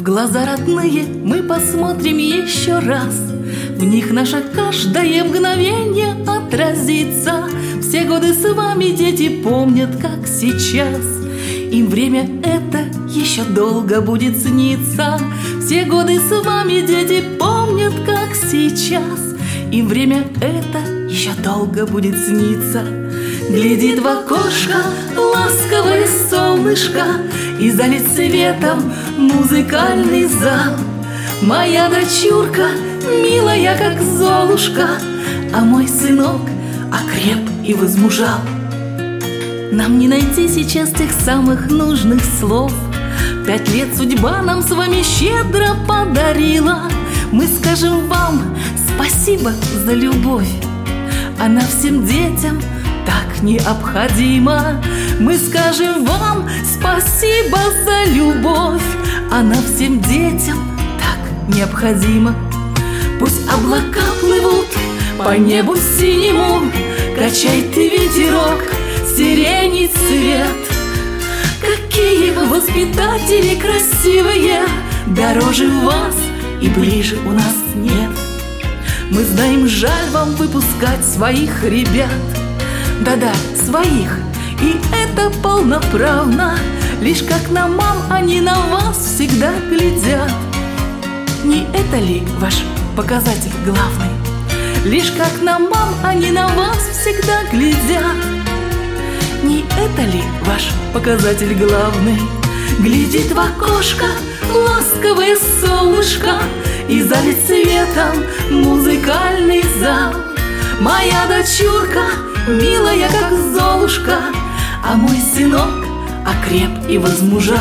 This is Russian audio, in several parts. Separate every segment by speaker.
Speaker 1: глаза родные мы посмотрим еще раз. В них наше каждое мгновение отразится. Все годы с вами дети помнят, как сейчас. Им время это еще долго будет сниться. Все годы с вами дети помнят, как сейчас. Им время это еще долго будет сниться. Глядит в окошко ласковое солнышко, и залит светом музыкальный зал. Моя дочурка, милая, как Золушка, а мой сынок окреп и возмужал. Нам не найти сейчас тех самых нужных слов. 5 лет судьба нам с вами щедро подарила. Мы скажем вам спасибо за любовь. Она всем детям так необходима. Мы скажем вам спасибо за любовь. Она всем детям так необходима. Пусть облака плывут по небу синему, качает ветерок сирени цвет. Какие вы воспитатели красивые, дороже вас и ближе у нас нет. Мы знаем, жаль вам выпускать своих ребят. Да-да, своих, и это полноправно. Лишь как на мам они на вас всегда глядят. Не это ли ваш показатель главный? Лишь как на мам они на вас всегда глядят. Не это ли ваш показатель главный? Глядит в окошко ласковое солнышко, и залит светом музыкальный зал. Моя дочурка, милая, как Золушка, а мой сынок окреп и возмужал.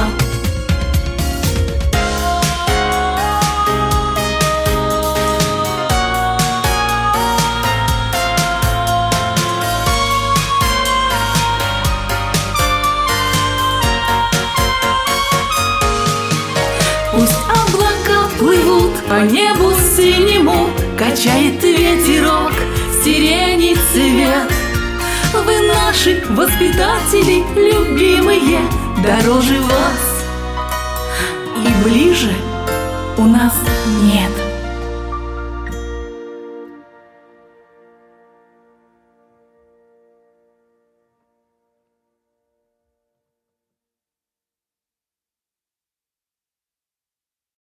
Speaker 1: Пусть облака плывут по небу синему, качает ветерок сирени цвет. Вы наши воспитатели любимые, дороже вас и ближе у нас нет.